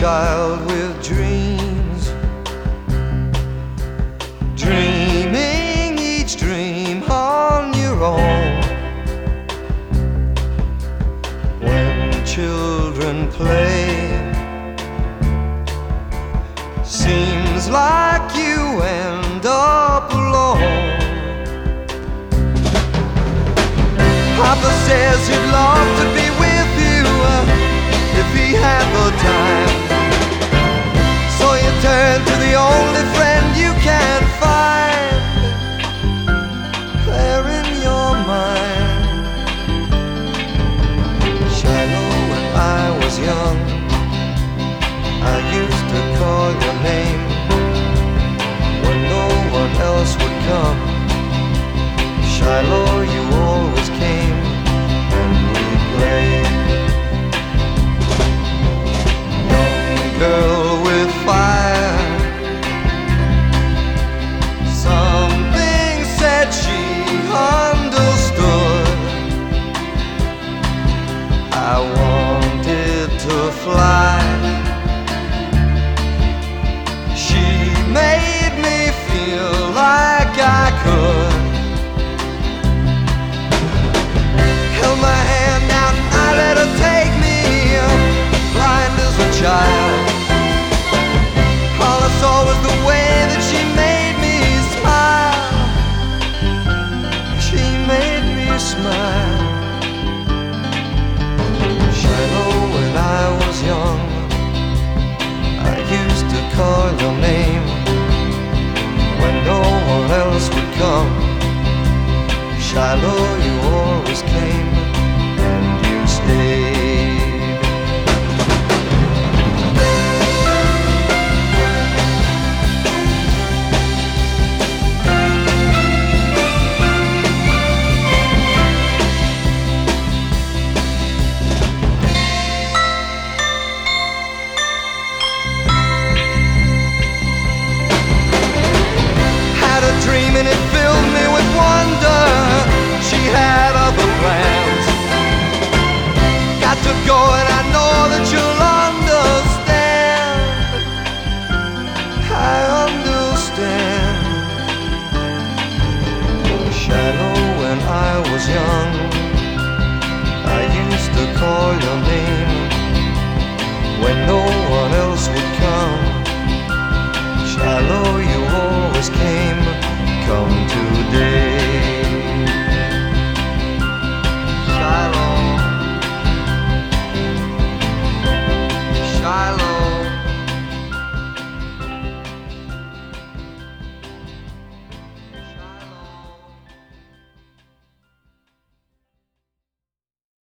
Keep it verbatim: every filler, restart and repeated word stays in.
child with dreams, dreaming each dream on your own. When children play, seems like you end up alone. Papa says he'd love to be with you if he had the time. So you turn to the only friend you can find there in your mind. Shiloh, when I was young, I used to call your name when no one else would come. Shiloh, you always came and we played. Young girl with fire, something said she understood. I wanted to fly, she made me feel like I could. Held my hand out and I let her take me, blind as a child. All I saw was the way that she made me smile. She made me smile. Shiloh, when I was young, I used to call your name when no one else would come. Shiloh, you always came and you stayed. Had a dream and it filled me with wonder. She had other plans. Got to go and I